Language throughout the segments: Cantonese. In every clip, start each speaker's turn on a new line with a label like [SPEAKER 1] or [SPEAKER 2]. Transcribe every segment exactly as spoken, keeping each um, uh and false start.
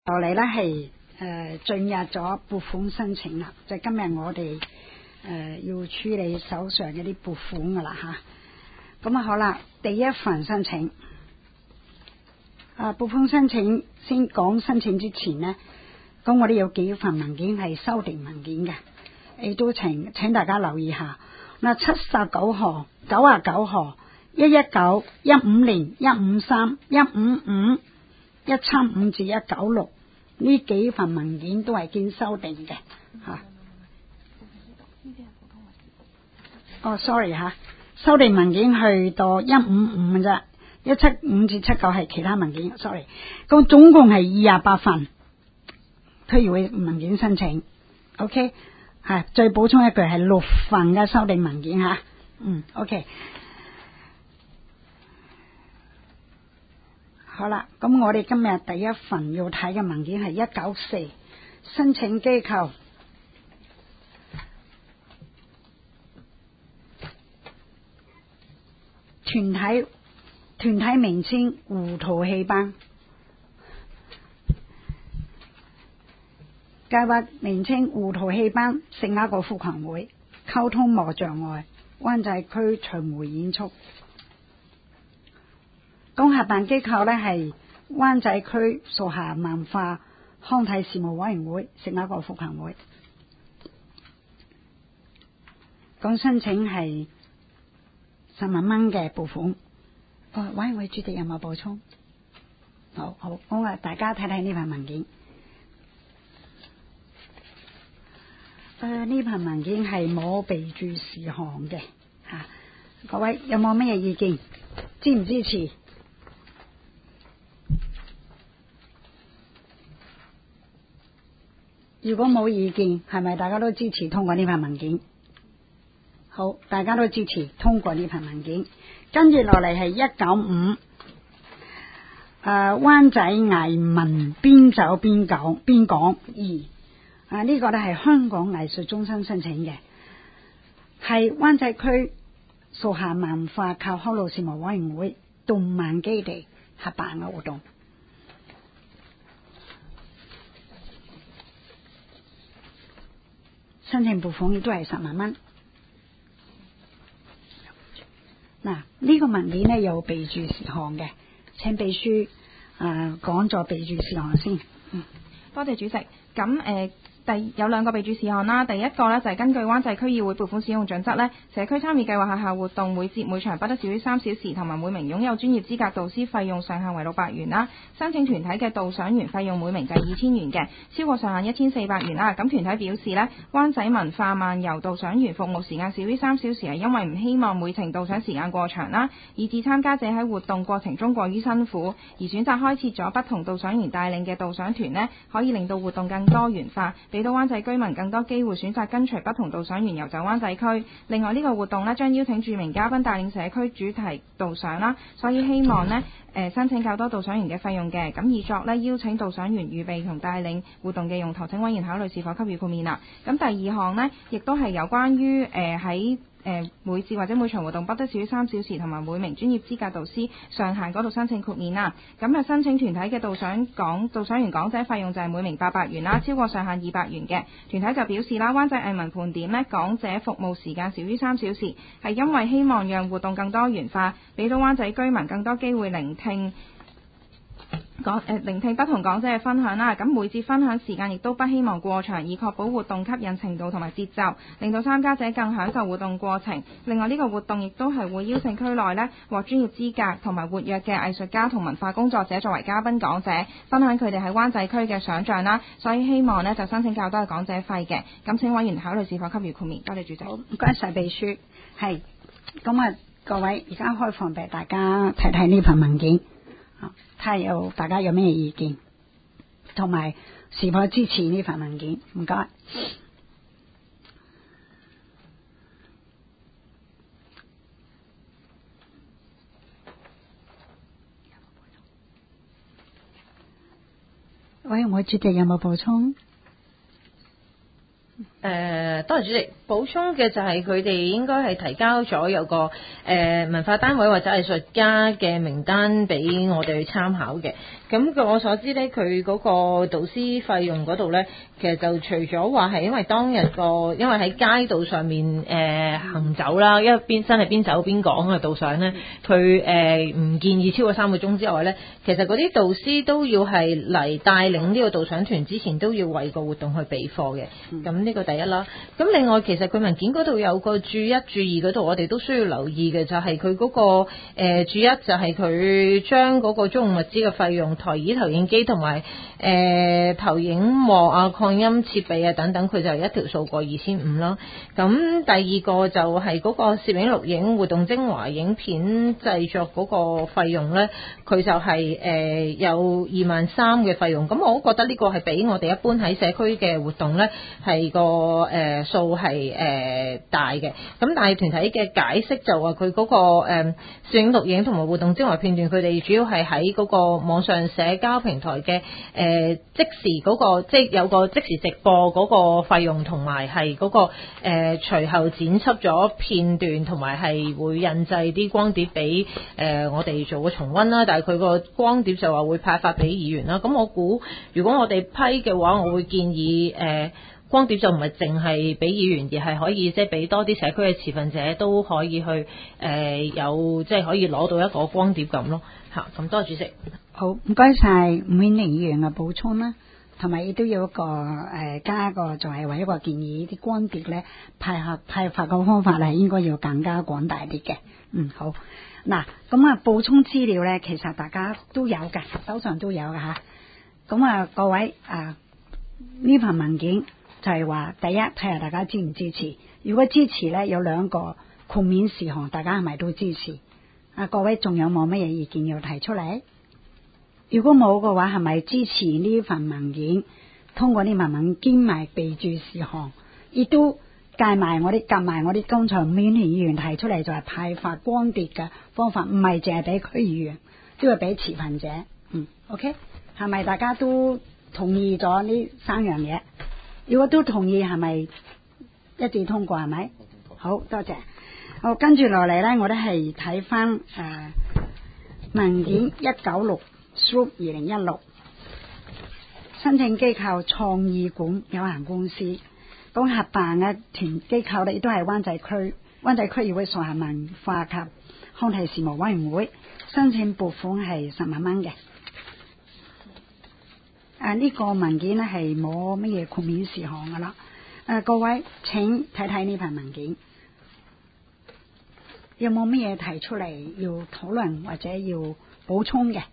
[SPEAKER 1] 落嚟咧係誒進入咗撥款申請啦，就係、今日我哋誒、呃、要處理手上嗰啲撥款噶啦吓。咁啊好啦，第一份申請啊撥款申請，先講申請之前呢，咁我哋有幾份文件係修訂文件嘅，亦都請請大家留意下。嗱，七十九號、九啊九號、一一九、一五零、一五三、一五五、一七五至一九六呢幾份文件都係經修訂嘅吓。哦 ，sorry 吓，修訂文件去到一五五嘅啫，一七五至七九係其他文件 ，sorry。咁總共係二十八份區議會文件申請 ，OK， 係再補充一句係六份嘅修訂文件吓，嗯 ，OK。好啦，咁我哋今日第一份要睇嘅文件係一九四申請機構團體團體名稱胡桃戲班，計劃名稱胡桃戲班聖雅各福群會，溝通無障礙，灣仔區巡迴演出。咁合辦機構呢係灣仔區屬下文化康體事務委員會聖雅各福群會。咁申請係十萬蚊嘅撥款。哦，委員會主席有冇補充？好好，咁啊，大家睇睇呢份文件。誒、呃，呢份文件係冇備註事項嘅吓，各位有冇咩意見？支唔支持？如果冇意見，係咪大家都支持通過呢份文件？好，大家都支持通過呢份文件。跟住落嚟係一九五，誒，灣仔藝文邊走邊講邊講二，啊呢、這個咧係香港藝術中心申請嘅，係灣仔區屬下文化及康樂事務委員會動漫基地合辦嘅活動。申請撥款亦都係十萬蚊。嗱，呢個文件呢有備註事項嘅，請秘書誒講咗備註事項先。嗯，
[SPEAKER 2] 多謝主席。咁誒。呃第有兩個備註事項啦，第一個呢，就係根據灣仔區議會撥款使用準則呢，社區參與計劃下校活動每節每場不得少於三小時，同埋每名擁有專業資格導師費用上限為六百元啦。申請團體嘅導賞員費用每名就係二千元嘅，超過上限一千四百元啦。咁團體表示呢，灣仔文化漫遊導賞員服務時間少於三小時係因為唔希望每程導賞時間過長啦，以致參加者喺活動過程中過於辛苦，而選擇開設咗不同導賞員帶領嘅導賞團呢，可以令到活動更多元化，俾到灣仔居民更多機會選擇跟隨不同導賞員遊走灣仔區。另外呢個活動呢，將邀請著名嘉賓帶領社區主題導賞啦，所以希望呢，誒、呃、申請較多導賞員嘅費用嘅，咁以作呢邀請導賞員預備同帶領活動嘅用途，請委員考慮是否給予豁免啦。咁第二項呢，亦都係有關於誒喺誒每次或者每場活動不得少於三小時，同埋每名專業資格導師上限嗰度申請豁免啦。咁啊申請團體嘅導賞講導賞員講者費用就係每名八百元啦，超過上限二百元嘅。團體就表示啦，灣仔藝文盤點呢講者服務時間少於三小時，係因為希望讓活動更多元化，俾到灣仔居民更多機會聆聽講誒、呃、聆聽不同講者嘅分享啦。咁每節分享時間亦都不希望過長，以確保活動吸引程度同埋節奏，令到參加者更享受活動過程。另外呢個活動亦都係會邀請區內呢獲專業資格同埋活躍嘅藝術家同文化工作者作為嘉賓講者，分享佢哋喺灣仔區嘅想像啦。所以希望呢就申請較多嘅講者費嘅。咁請委員考慮是否給予豁免。多謝主席。
[SPEAKER 1] 好，唔該晒秘書。係咁啊，各位而家開放俾大家睇睇呢份文件。睇下有大家有咩意見，同埋是否支持呢份文件？唔該。委員會主席有冇補充？
[SPEAKER 3] 誒、呃，多謝主席。補充嘅就係佢哋應該係提交咗有個誒、呃、文化單位或者藝術家嘅名單俾我哋去參考嘅。咁據我所知呢，佢嗰個導師費用嗰度呢，其實就除咗話係因為當日個因為喺街道上面誒、呃、行走啦，一邊真係邊走邊講嘅導賞呢，佢誒唔建議超過三個鐘之外呢，其實嗰啲導師都要係嚟帶領呢個導賞團之前都要為個活動去備課嘅。咁呢個第一啦。咁另外其實佢文件嗰度有個注一注二嗰度，我哋都需要留意嘅就係佢嗰個誒、呃、注一就係佢將嗰個租用物資嘅費用、台椅、投影機同埋誒投影幕啊、擴音設備啊等等，佢就一條數過二千五啦。咁第二個就係嗰個攝影錄影活動精華影片製作嗰個費用咧，佢就係、是、誒、呃、有二萬三嘅費用。咁我都覺得呢個係比我哋一般喺社區嘅活動咧係個誒、呃、數係誒、呃、大嘅。咁但係團體嘅解釋就話佢嗰個誒、呃、攝影錄影同埋活動精華片段，佢哋主要係喺嗰個網上社交平台嘅誒、呃、即時嗰、那個即係有個即時直播嗰個費用，同埋係嗰個誒、呃、隨後剪輯咗片段，同埋係會印製啲光碟俾誒、呃、我哋做個重溫啦。但係佢個光碟就話會派發俾議員啦。咁我估如果我哋批嘅話，我會建議誒、呃、光碟就唔係淨係俾議員，而係可以即係俾多啲社區嘅持份者都可以去誒、呃、有即係可以攞到一個光碟咁咯嚇。咁多謝主席。
[SPEAKER 1] 好，唔該晒伍婉玲議員嘅補充啦，同埋亦都有一個誒、呃、加一個就係話一個建議，啲光碟咧派發派發嘅方法係應該要更加廣大啲嘅。嗯，好。嗱，咁啊補充資料咧，其實大家都有嘅，手上都有嘅吓。咁啊，各位啊，呢份文件就係話，第一睇下大家支唔支持。如果支持咧，有兩個豁免事項，大家係咪都支持？啊，各位仲有冇乜嘢意見要提出嚟？如果冇嘅話，係咪支持呢份文件？通過呢份文件埋備注事項，亦都計埋我啲夾埋我啲剛才伍婉玲議員提出嚟，就係派發光碟嘅方法，唔係淨係俾區議員，都係俾持份者。嗯 ，OK， 係咪大家都同意咗呢三樣嘢？如果都同意，係咪一致通過？係咪？好多謝。好，跟住落嚟咧，我哋係睇翻誒文件一九六。Group 二零一六申請機構創意館有限公司，咁合辦嘅團機構咧，亦都係灣仔區灣仔區議會所轄文化及康體事務委員會，申請撥款係十萬蚊嘅。啊，呢、這個文件咧係冇乜嘢豁免事項噶啦。誒、啊，各位請睇睇呢份文件，有冇乜嘢提出嚟要討論或者要補充嘅？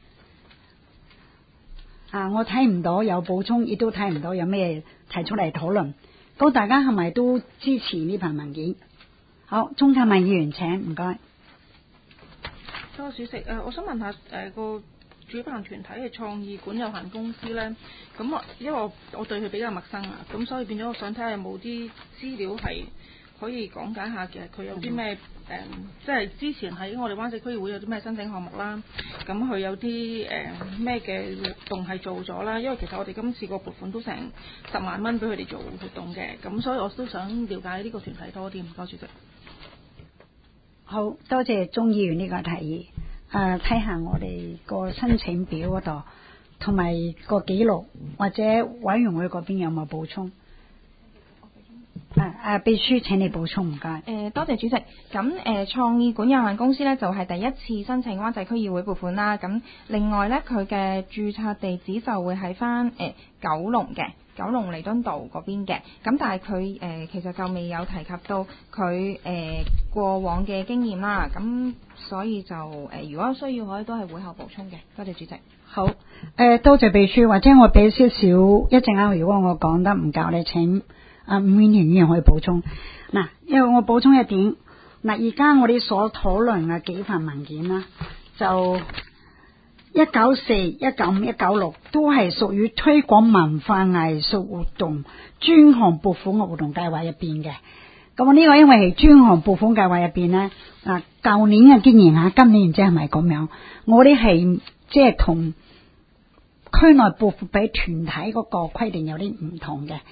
[SPEAKER 1] 啊！我睇唔到有補充，亦都睇唔到有咩提出嚟討論。咁大家係咪都支持呢份文件？好，鍾啟文議員請，唔該。
[SPEAKER 2] 多謝主席。誒、呃，我想問下誒、呃、個主辦團體嘅創意館有限公司咧，咁我因為我我對佢比較陌生啊，咁所以變咗我想睇下有冇啲資料係可以講解下嘅，佢有啲咩誒，即係之前喺我哋灣仔區議會有啲咩申請項目啦，咁佢有啲誒咩嘅活動係做咗啦，因為其實我哋今次個撥款都成十萬蚊俾佢哋做活動嘅，咁所以我都想了解呢個團體多啲，唔該主席。
[SPEAKER 1] 好多謝鍾議員呢個提議，誒睇下我哋個申請表嗰度，同埋個記錄或者委員會嗰邊有冇補充？誒、啊、誒，秘書請你補充，唔該。誒、
[SPEAKER 2] 呃，多謝主席。咁誒，創、呃、意館有限公司咧就係、是、第一次申請灣仔區議會撥款啦。咁另外咧，佢嘅註冊地址就會喺翻誒九龍嘅九龍彌敦道嗰邊嘅。咁但係佢誒其實就未有提及到佢誒、呃、過往嘅經驗啦。咁所以就誒、呃，如果需要可以都係會後補充嘅。多謝主席。
[SPEAKER 1] 好，誒、呃、多謝秘書，或者我俾少少一陣間，如果我講得唔夠，你請。啊，伍婉玲議員可以補充嗱，因為我補充一點嗱，而家我哋所討論嘅幾份文件啦，就一九四、一九五、一九六都係屬於推廣文化藝術活動專項撥款嘅活動計劃入邊嘅。咁我呢個因為係專項撥款計劃入邊咧，啊，舊年嘅經驗吓，今年唔知係咪咁樣，我哋係即係同區內撥款俾團體嗰個規定有啲唔同嘅。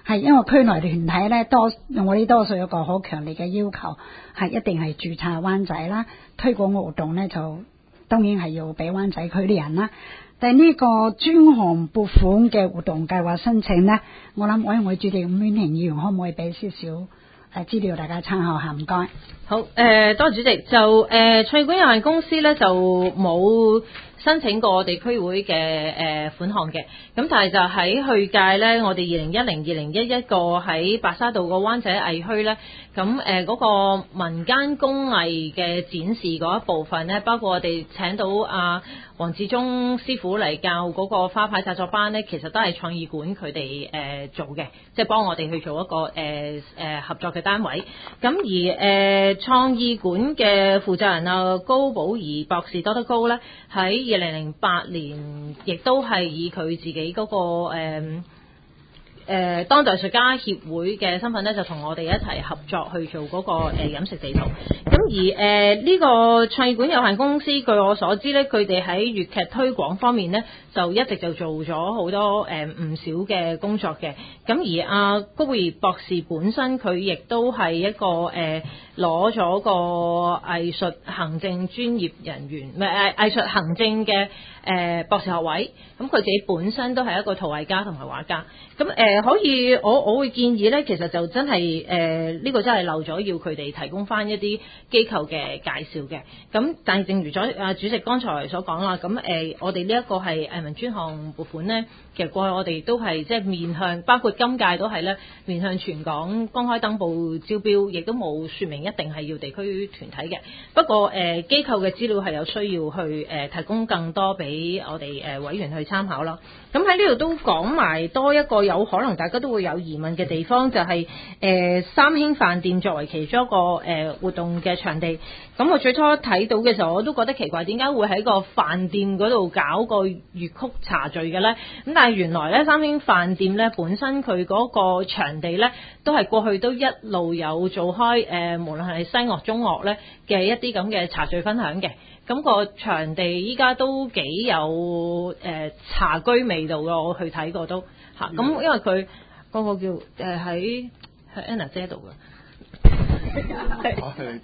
[SPEAKER 1] 係因為區內團體咧多，我哋多數有個好強烈嘅要求，係一定係註冊灣仔啦。推廣活動咧就當然係要俾灣仔區啲人啦。但係呢個專項撥款嘅活動計劃申請咧，我諗委員會主席伍婉婷議員可唔可以俾少少誒資料大家參考下？唔該。
[SPEAKER 3] 好，誒、呃，多謝主席。就誒，創意館有限公司咧就冇申請過我哋區會嘅誒、呃、款項嘅，咁但係就喺去屆咧，我哋二零一零、二零一一個喺白沙道個灣仔藝墟咧，咁誒嗰個民間工藝嘅展示嗰一部分咧，包括我哋請到阿黃志忠師傅嚟教嗰個花牌製作班咧，其實都係創意館佢哋誒做嘅，即係幫我哋去做一個誒誒、呃、合作嘅單位。咁而誒、呃、創意館嘅負責人啊高寶儀博士多德高咧，喺二零零八年亦都係以佢自己嗰、那個誒。呃誒、呃、當代藝術家協會嘅身份咧，就同我哋一齊合作去做嗰、那個誒、呃、飲食地圖。咁而誒呢、呃這個創意館有限公司，據我所知咧，佢哋喺粵劇推廣方面咧，就一直就做咗好多誒唔、呃、少嘅工作嘅。咁而阿、啊、高寶儀博士本身佢亦都係一個誒攞咗個藝術行政專業人員，唔係誒藝術行政嘅誒、呃、博士學位。咁佢自己本身都係一個陶藝家同埋畫家。咁誒、呃、可以，我我會建議咧，其實就真係誒呢個真係漏咗，要佢哋提供翻一啲機構嘅介紹嘅。咁但係正如咗阿主席剛才所講啦，咁誒、呃、我哋呢一個係藝文專項撥款咧，其實過去我哋都係即係面向，包括今屆都係咧面向全港公開登報招標，亦都冇説明一定係要地區團體嘅。不過誒、呃、機構嘅資料係有需要去誒、呃、提供更多俾我哋誒、呃、委員去參考啦。咁喺呢度都講埋多一個有可能大家都會有疑問嘅地方，就係、是、誒、呃、三興飯店作為其中一個誒、呃、活動嘅場地。咁我最初睇到嘅時候，我都覺得奇怪，點解會喺個飯店嗰度搞個粵曲茶敘嘅呢？咁但係原來咧，三興飯店咧本身佢嗰個場地咧，都係過去都一路有做開誒、呃，無論係西樂中樂咧嘅一啲咁嘅茶敘分享嘅。咁、那個場地依家都幾有誒、呃、茶居味道嘅，我去睇過都嚇。咁、嗯、因為佢嗰個叫誒喺喺 Anna 姐度嘅。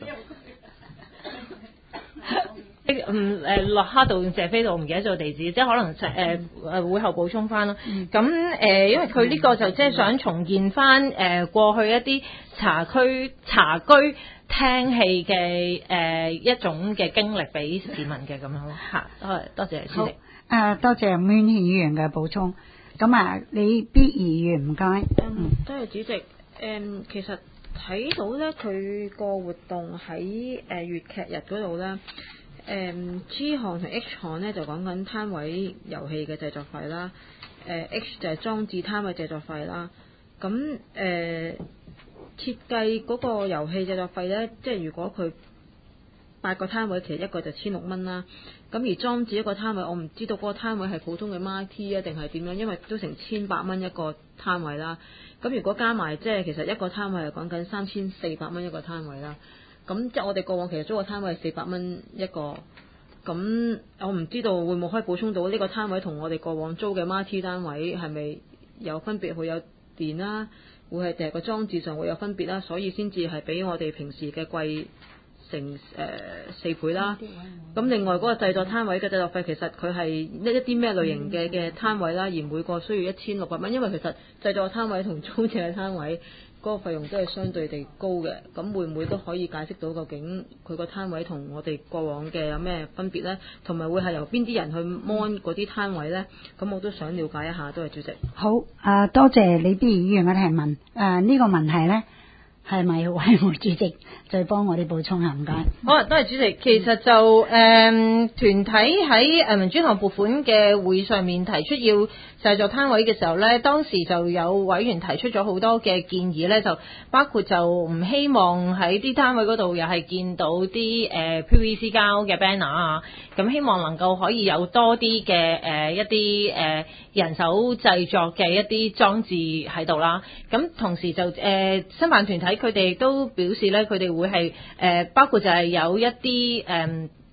[SPEAKER 3] 嗯誒落蝦道謝飛道，我唔記得咗地址，即係可能誒誒會後補充翻咯。咁誒、呃，因為佢呢個就即係想重現翻誒、呃、過去一啲茶區茶居聽戲嘅誒一種嘅經歷俾市民嘅咁樣咯嚇。多多謝主席。
[SPEAKER 1] 好誒，多謝伍婉婷議員嘅補充。咁啊，你 B 議員唔該。
[SPEAKER 4] 嗯，多謝主席。誒、嗯，其實睇到咧，佢個活動喺誒粵劇日嗰度咧。誒、um, G 項同 H 項咧就講緊攤位遊戲嘅製作費啦，誒、呃、H 就係裝置攤位製作費啦。咁誒、呃、設計嗰個遊戲製作費咧，即係如果佢八個攤位，其實一個就千六蚊啦。咁而裝置一個攤位，我唔知道嗰個攤位係普通嘅 Marti 啊，定係點樣？因為都成千百蚊一個攤位啦。咁如果加埋，即係其實一個攤位係講緊三千四百蚊一個攤位啦。咁即係我哋過往其實租個攤位係四百蚊一個，咁我唔知道會唔會可以補充到呢個攤位同我哋過往租嘅 Marti 單位係咪有分別？會有電啦，會係定係個裝置上會有分別啦，所以先至係比我哋平時嘅貴成誒、呃、四倍啦。咁另外嗰個製作攤位嘅製作費其實佢係一一啲咩類型嘅嘅攤位啦，而每個需要一千六百蚊，因為其實製作攤位同租借嘅攤位嗰個費用都係相對地高嘅，咁會唔會都可以解釋到究竟佢個攤位同我哋過往嘅有咩分別呢？同埋會係由邊啲人去 mon 嗰啲攤位呢？咁我都想了解一下，多謝主席。
[SPEAKER 1] 好，啊、呃、多謝你 B 議員嘅提問。誒、呃、呢、這個問題呢，係咪委員會主席再幫我哋補充下？唔該。
[SPEAKER 3] 好啊，多謝主席。其實就誒、嗯、團體喺藝文專項撥款嘅會上面提出要製作攤位嘅時候呢，當時就有委員提出咗好多嘅建議呢，就包括就唔希望喺啲攤位嗰度又係見到啲誒、呃、P V C 膠嘅 banner 啊，咁希望能夠可以有多啲嘅誒一啲誒、呃、人手製作嘅一啲裝置喺度啦。咁同時就誒申辦團體佢哋都表示呢，佢哋會係誒、呃、包括就係有一啲誒。呃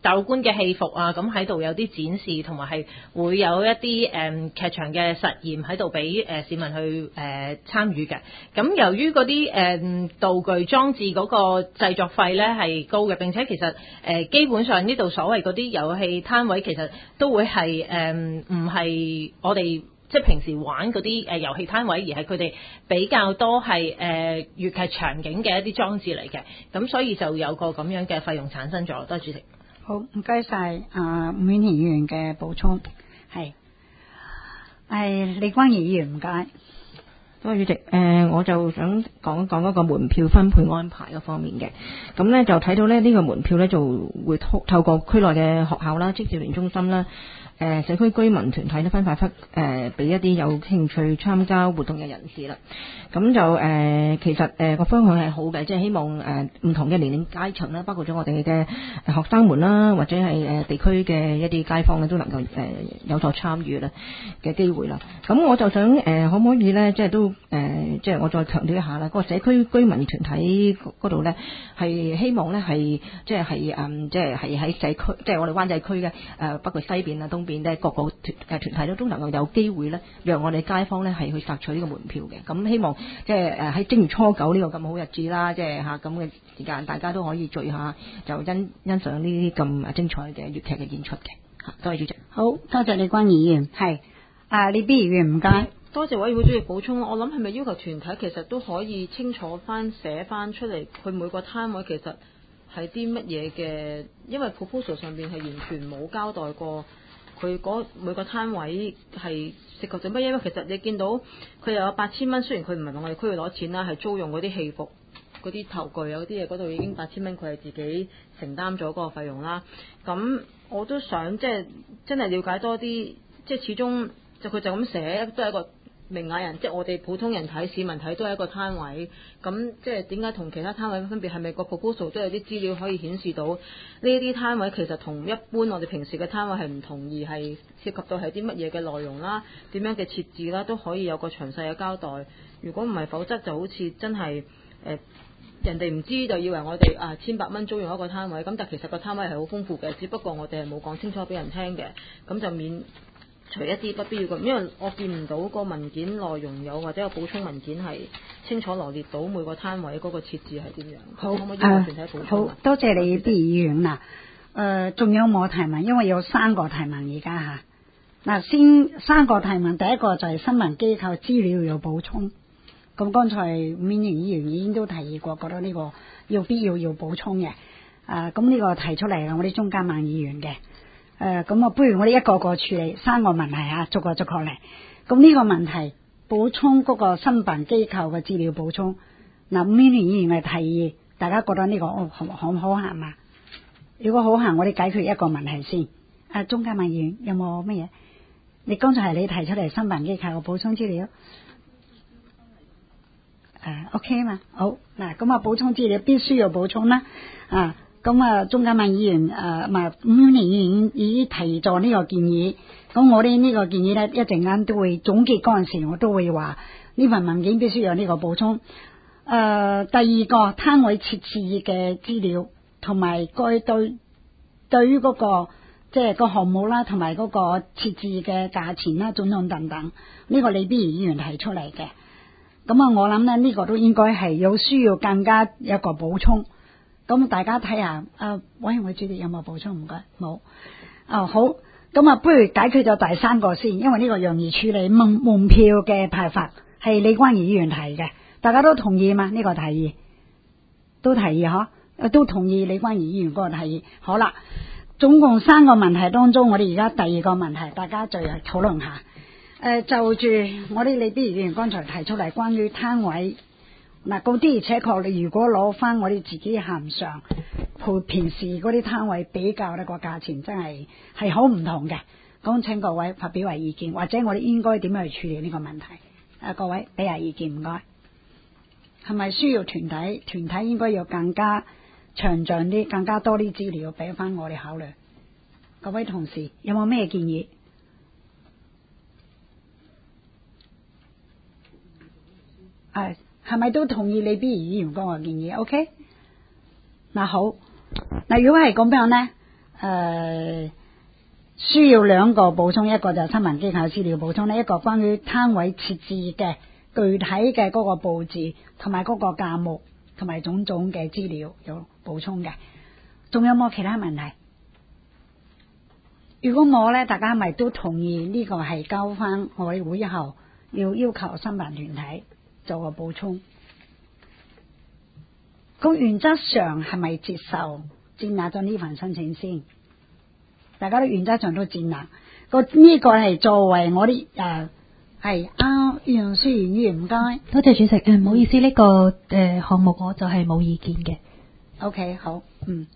[SPEAKER 3] 大陸觀嘅戲服啊，咁喺度有啲展示，同埋係會有一啲誒、嗯、劇場嘅實驗喺度俾誒市民去誒、呃、參與嘅。咁由於嗰啲誒道具裝置嗰個製作費咧係高嘅，並且其實誒、呃、基本上呢度所謂嗰啲遊戲攤位其實都會係誒唔係我哋即係平時玩嗰啲誒遊戲攤位，而係佢哋比較多係誒粵劇場景嘅一啲裝置嚟嘅，咁所以就有個咁樣嘅費用產生咗。多謝主席。
[SPEAKER 1] 好，唔該晒啊，伍婉婷議員嘅補充，係係李關儀議員唔該。
[SPEAKER 5] 多謝主席，誒、呃、我就想講一講嗰個門票分配安排嗰方面嘅，咁咧就睇到咧呢、這個門票咧就會透透過區內嘅學校啦、青少年中心啦、誒、呃、社區居民團體咧分發出誒俾一啲有興趣參加活動嘅人士啦。咁就誒、呃、其實誒個、呃、方向係好嘅，即係希望誒唔、呃、同嘅年齡階層啦，包括咗我哋嘅學生們啦，或者係誒地區嘅一啲街坊咧，都能夠誒、呃、有所參與啦嘅機會啦。咁我就想誒、呃、可唔可以咧，即係都誒、呃、即係我再強調一下啦，嗰、那個社區居民團體嗰度咧係希望咧係即係係誒即係係喺社區，即係我哋灣仔區嘅誒包括西邊啊、東邊咧各個團誒團體都都能夠有機會咧，讓我哋街坊咧係去索取呢個門票嘅。咁希望即係誒喺正月初九呢個咁好日子啦，即係嚇咁嘅時間，大家都可以聚下，就欣欣賞呢啲咁精彩嘅粵劇嘅演出嘅。多謝主席。
[SPEAKER 1] 好多謝李關議員，係啊李必議員唔該。
[SPEAKER 4] 多謝委員會主席補充，我諗係咪要求團體其實都可以清楚翻寫翻出嚟，佢每個攤位其實係啲乜嘢嘅？因為 proposal 上邊係完全冇交代過佢嗰每個攤位係涉及咗乜嘢。因為其實你見到佢又有八千蚊，雖然佢唔係問我哋區域攞錢啦，係租用嗰啲戲服、嗰啲頭具啊嗰啲嘢，嗰度已經八千蚊，佢係自己承擔咗嗰個費用啦。咁我都想即係真係了解多啲，即係始終就佢就咁寫都係一個明眼人，即係我哋普通人睇、市民睇都係一個攤位。咁即係點解同其他攤位分別？係咪個 proposal 都有啲資料可以顯示到呢啲攤位其實同一般我哋平時嘅攤位係唔同，而係涉及到係啲乜嘢嘅內容啦、點樣嘅設置啦，都可以有個詳細嘅交代。如果唔係，否則就好似真係誒、呃、人哋唔知就以為我哋啊千百蚊租用一個攤位，咁但其實個攤位係好豐富嘅，只不過我哋係冇講清楚俾人聽嘅，咁就免除一啲不必要嘅，因為我見唔到個文件內容有或者有補充文件係清楚羅列到每個攤位嗰個設置係點樣。
[SPEAKER 1] 好，
[SPEAKER 4] 可唔可以要求團體補充？
[SPEAKER 1] 好多謝你啲議員嗱，誒、呃、仲有冇提問？因為有三個提問而家嚇。嗱，先三個提問，第一個就係新聞機構資料要補充。咁剛才伍婉婷議員已經都提議過，覺得呢個要必要要補充嘅。誒咁呢個提出嚟嘅，我哋鍾嘉曼議員嘅。誒咁啊，不如我哋一個個處理三個問題嚇，逐個逐個嚟。咁呢個問題補充嗰個新聞機構嘅資料補充。嗱，伍婉婷議員嘅提議，大家覺得呢個可可可可行嘛？如果好行，我哋解決一個問題先。啊，鍾嘉曼議員有冇乜嘢？你剛才係你提出嚟新聞機構嘅補充資料。誒、uh, OK 嘛？好嗱，咁啊補充資料必須要補充啦。啊，咁啊鍾嘉曼議員誒，唔係伍婉婷議員已經提咗呢個建議。咁我哋呢個建議咧，一陣間都會總結嗰陣時，我都會話呢份文件必須有呢個補充。誒、呃，第二個攤位設置嘅資料，同埋該對對於嗰、那個即係、就是、個項目啦，同埋嗰個設置嘅價錢啦，種種等等，呢、這個李必如議員提出嚟嘅。咁啊，我諗咧呢個都應該係有需要更加一個補充。咁大家睇下，啊委員會主席有冇補充？唔該，冇。哦，好。咁啊，不如解決咗第三個先，因為呢個容易處理。門門票嘅派發係李關儀議員提嘅，大家都同意嘛？呢、這個提議都提議嗬，都同意李關儀議員嗰個提議。好啦，總共三個問題當中，我哋而家第二個問題，大家再討論下。誒、呃，就住我哋李必如議員剛才提出嚟關於攤位，嗱，嗰啲而且確，你如果攞翻我哋自己恆常配平時嗰啲攤位比較呢個價錢真係係好唔同嘅。咁請各位發表下意見，或者我哋應該點樣去處理呢個問題？啊，各位俾下意見唔該。係咪需要團體？團體應該要更加詳盡啲，更加多啲資料俾翻我哋考慮。各位同事有冇咩建議？誒，係咪都同意李必如議員嗰個建議 ？OK，嗱好，嗱如果係咁樣咧， 誒需要兩個補充，一個就係新聞機構資料補充咧，一個關於攤位設置嘅具體嘅嗰個佈置同埋嗰個價目同埋種種嘅資料有補充嘅。仲有冇其他問題？如果冇咧，大家咪都同意呢個係交翻我哋會以後要要求申辦團體做個補充。咁原則上係咪接受接納咗呢份申請先？大家都原則上都接納。個呢個係作為我啲誒係啱楊書言議員唔該。
[SPEAKER 6] 多謝主席。誒唔好意思，呢、這個誒、呃、項目我就係冇意見嘅。
[SPEAKER 1] OK 好，嗯。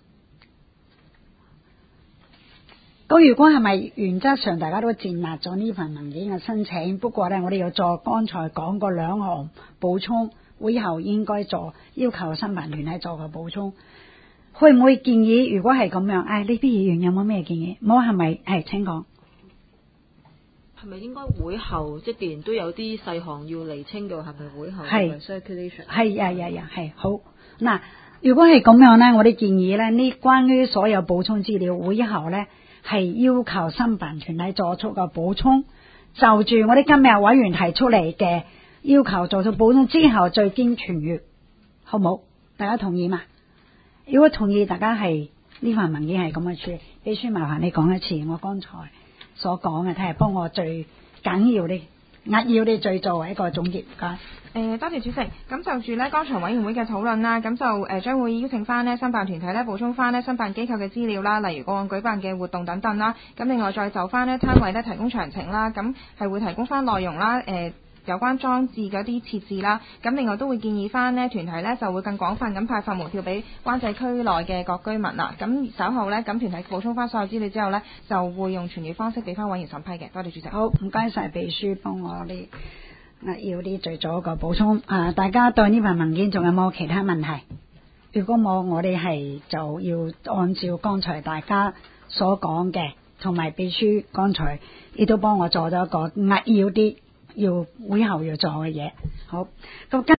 [SPEAKER 1] 咁如果係咪原則上大家都接納咗呢份文件嘅申請？不過咧，我哋要做剛才講過兩項補充，會以後應該做要求申辦團體做個補充。會唔會建議？如果係咁樣，誒呢啲議員有冇咩建議？冇係咪？係請講。
[SPEAKER 4] 係咪應該會後即係既然都有啲細項要釐清嘅，係咪會後
[SPEAKER 1] 係
[SPEAKER 4] circulation？
[SPEAKER 1] 係呀呀呀，係好嗱。如果係咁樣咧，我哋建議咧，呢關於所有補充資料，會以後咧係要求申辦團體作出個補充，就住我哋今日委員提出嚟嘅要求做出補充之後，再經傳閱，好冇？大家同意嘛？如果同意，大家係呢份文件係咁嘅處理。秘書麻煩你講一次我剛才所講嘅，睇下幫我最緊要啲、扼要啲，最作為一個總結。唔該。
[SPEAKER 2] 誒多謝主席。咁就住呢剛才委員會嘅討論啦，咁就誒將會邀請翻呢申辦團體呢補充翻呢申辦機構嘅資料啦，例如過往舉辦嘅活動等等啦。咁另外再就翻呢攤位呢提供詳情啦，咁係會提供翻內容啦，誒有關裝置嗰啲設置啦。咁另外都會建議翻呢團體呢就會更廣泛咁派發門票俾灣仔區內嘅各居民啦。咁稍後呢，咁團體補充翻所有資料之後呢，就會用傳閱方式俾翻委員審批嘅。多謝主席。
[SPEAKER 1] 好，唔該晒秘書幫我哋。要啲最早一個補充啊！大家對呢份文件仲有冇其他問題？如果冇，我哋係就要按照剛才大家所講嘅，同埋秘書剛才亦都幫我做咗一個扼要啲要會後要做嘅嘢。好，咁。